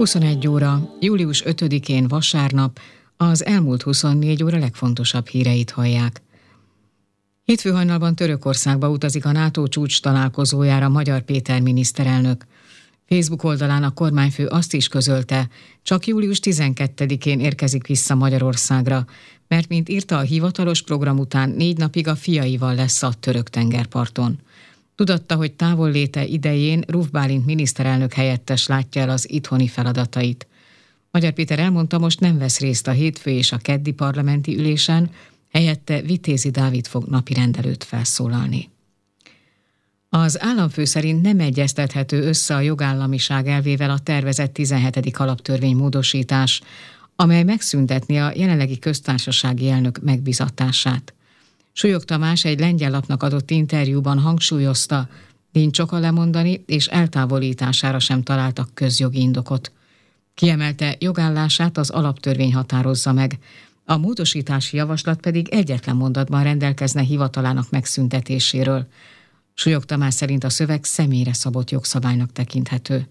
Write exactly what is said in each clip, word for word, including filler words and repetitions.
huszonegy óra, július ötödikén vasárnap, az elmúlt huszonnégy óra legfontosabb híreit hallják. Hétfő hajnalban Törökországba utazik a NATO csúcs találkozójára Magyar Péter miniszterelnök. Facebook oldalán a kormányfő azt is közölte, csak július tizenkettedikén érkezik vissza Magyarországra, mert mint írta, a hivatalos program után négy napig a fiaival lesz a török tengerparton. Tudatta, hogy távolléte idején Ruf Bálint miniszterelnök helyettes látja el az itthoni feladatait. Magyar Péter elmondta, most nem vesz részt a hétfő és a keddi parlamenti ülésen, helyette Vitézi Dávid fog napirend előtt felszólalni. Az államfő szerint nem egyeztethető össze a jogállamiság elvével a tervezett tizenhetedik alaptörvény módosítás, amely megszüntetni a jelenlegi köztársasági elnök megbizatását. Súlyog Tamás egy lengyel lapnak adott interjúban hangsúlyozta, nincs oka lemondani, és eltávolítására sem találtak közjogi indokot. Kiemelte, jogállását az alaptörvény határozza meg, a módosítási javaslat pedig egyetlen mondatban rendelkezne hivatalának megszüntetéséről. Súlyog Tamás szerint a szöveg személyre szabott jogszabálynak tekinthető.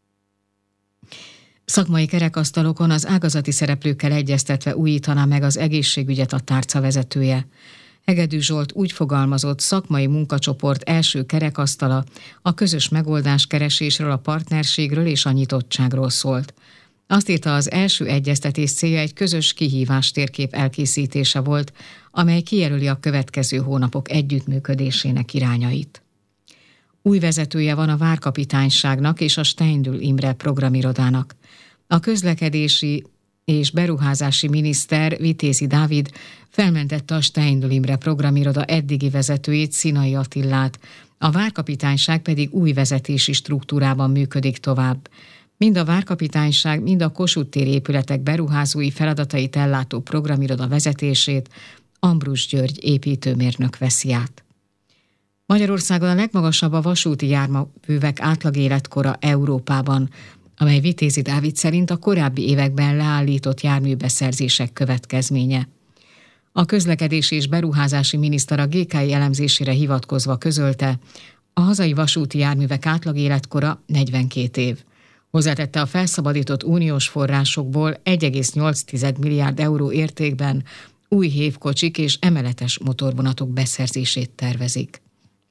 Szakmai kerekasztalokon az ágazati szereplőkkel egyeztetve újítaná meg az egészségügyet a tárca vezetője. Hegedű Zsolt úgy fogalmazott, szakmai munkacsoport első kerekasztala a közös megoldás keresésről, a partnerségről és a nyitottságról szólt. Azt írta, az első egyeztetés célja egy közös kihívás térkép elkészítése volt, amely kijelöli a következő hónapok együttműködésének irányait. Új vezetője van a Várkapitányságnak és a Steindl Imre programirodának. A közlekedési és beruházási miniszter Vitézi Dávid felmentette a Steindl Imre programiroda eddigi vezetőjét, Színai Attillát, a Várkapitányság pedig új vezetési struktúrában működik tovább. Mind a Várkapitányság, mind a Kossuth téri épületek beruházói feladatait ellátó programiroda vezetését Ambrus György építőmérnök veszi át. Magyarországon a legmagasabb a vasúti járművek átlagéletkora Európában, amely Vitézi Dávid szerint a korábbi években leállított járműbeszerzések következménye. A közlekedési és beruházási miniszter a gé ká i elemzésére hivatkozva közölte, a hazai vasúti járművek átlagéletkora negyvenkét év. Hozzátette, a felszabadított uniós forrásokból egy egész nyolc milliárd euró értékben új hévkocsik és emeletes motorvonatok beszerzését tervezik.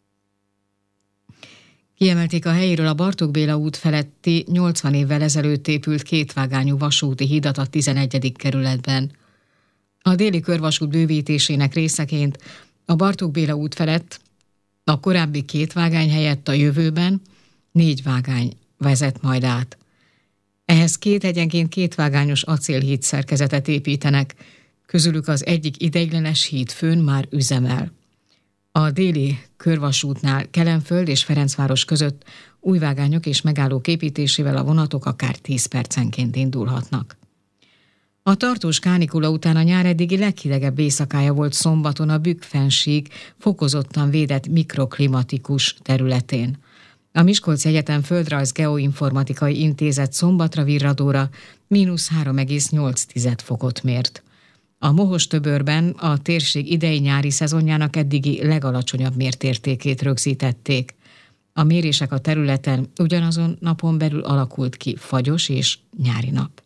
Kiemelték a helyéről a Bartók Béla út feletti nyolcvan évvel ezelőtt épült kétvágányú vasúti hidat a tizenegyedik kerületben. A déli körvasút bővítésének részeként a Bartók Béla út felett a korábbi két vágány helyett a jövőben négy vágány vezet majd át. Ehhez két egyenként kétvágányos acélhíd szerkezetet építenek, közülük az egyik ideiglenes híd fönn már üzemel. A déli körvasútnál Kelenföld és Ferencváros között új vágányok és megállók építésével a vonatok akár tíz percenként indulhatnak. A tartós kánikula után a nyár eddigi leghidegebb éjszakája volt szombaton a Bükk-fennsík fokozottan védett mikroklimatikus területén. A Miskolci Egyetem Földrajz Geoinformatikai Intézet szombatra virradóra mínusz három egész nyolc fokot mért. A Mohos-töbörben a térség idei nyári szezonjának eddigi legalacsonyabb mértértékét rögzítették. A mérések a területen ugyanazon napon belül alakult ki fagyos és nyári nap.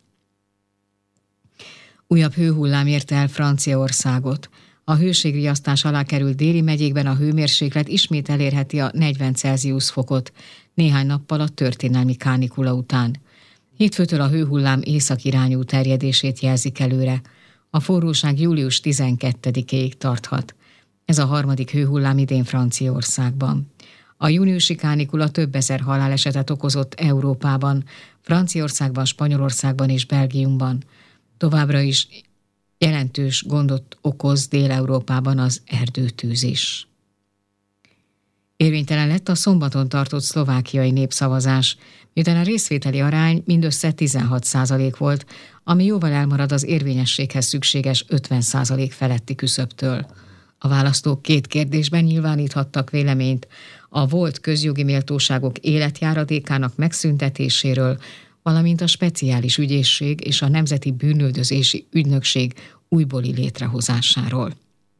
Újabb hőhullám érte el Franciaországot. A hőségriasztás alá került déli megyékben a hőmérséklet ismét elérheti a negyven Celsius fokot, néhány nappal a történelmi kánikula után. Hétfőtől a hőhullám északirányú terjedését jelzik előre. A forróság július tizenkettedikéig tarthat. Ez a harmadik hőhullám idén Franciaországban. A júniusi kánikula több ezer halálesetet okozott Európában, Franciaországban, Spanyolországban és Belgiumban. Továbbra is jelentős gondot okoz Dél-Európában az erdőtűz is. Érvénytelen lett a szombaton tartott szlovákiai népszavazás, miután a részvételi arány mindössze tizenhat százalék volt, ami jóval elmarad az érvényességhez szükséges ötven százalék feletti küszöbtől. A választók két kérdésben nyilváníthattak véleményt: a volt közjogi méltóságok életjáradékának megszüntetéséről, valamint a speciális ügyészség és a Nemzeti Bűnüldözési Ügynökség újbóli létrehozásáról.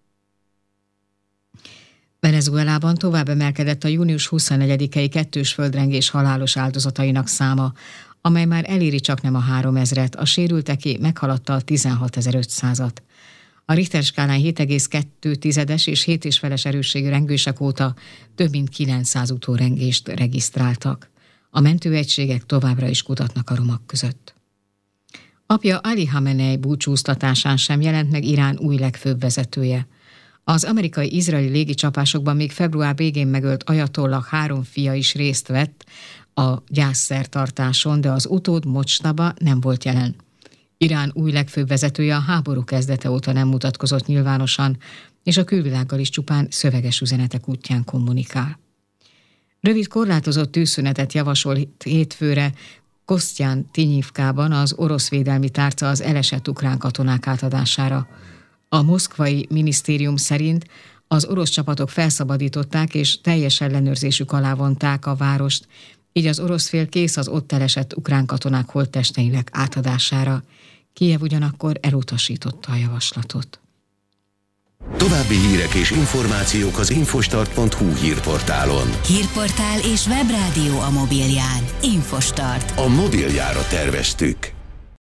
Venezuelában tovább emelkedett a június huszonnegyedikei kettős földrengés halálos áldozatainak száma. amely már eléri csaknem a háromezret, a sérülteké meghaladta a tizenhatezer-ötszázat. A Richter skálán hét egész kettő tizedes és hét és feles erősségű rengések óta több mint kilencszáz utórengést regisztráltak. A mentőegységek továbbra is kutatnak a romok között. Apja Ali Khamenei búcsúztatásán sem jelent meg Irán új legfőbb vezetője. Az amerikai-izraeli légicsapásokban még február végén megölt ajatollah három fia is részt vett a gyászszertartáson, de az utód Mojtaba nem volt jelen. Irán új legfőbb vezetője a háború kezdete óta nem mutatkozott nyilvánosan, és a külvilággal is csupán szöveges üzenetek útján kommunikál. Rövid korlátozott tűzszünetet javasolt hétfőre Kosztján Tinyivkában az orosz védelmi tárca az elesett ukrán katonák átadására. A moszkvai minisztérium szerint az orosz csapatok felszabadították és teljes ellenőrzésük alá vonták a várost, így az orosz fél kész az ott elesett ukrán katonák holttesteinek átadására. Kijev ugyanakkor elutasította a javaslatot. További hírek és információk az infostart pont hu hírportálon. Hírportál és webrádió a mobilján. Infostart. A mobiljára terveztük.